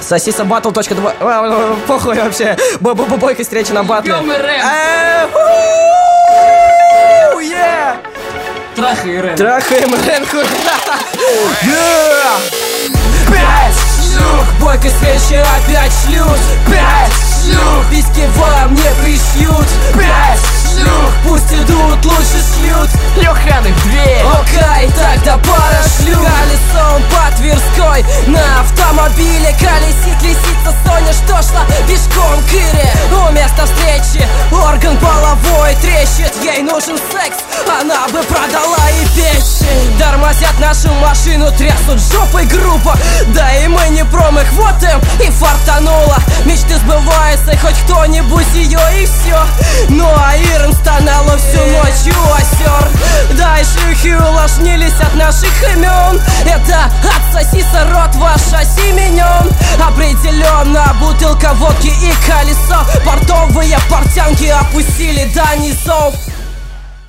Сосиса battle.2. Похуй вообще. Бойко встреча на батле. Трахаем. Трахаем Ренку. 5 шлюх. Бойко встреча опять шлют. 5 шлюх. Письки вам не пришьют. 5 шлюх. Пусть идут, лучше шьют. Лёханы в дверь. Окей, тогда пара шлюх. Колесом по Тверской на автомобиле колесит лисица Соня, что шла пешком к Ире. У места встречи орган половой трещит. Ей нужен секс, она бы продала и печень. Тормозят нашу машину, трясут жопой группа. Да и мы не промах, вот им и фартануло. Мечты сбываются, хоть кто-нибудь ее и все. Ну а Ирен стонала всю ночь у озер. Да и шлюхи увлажнились от наших имен. Это отсосиса рот ваш осеменен. Определенно бутылка водки и колесо. Портовые портянки опустили до низов.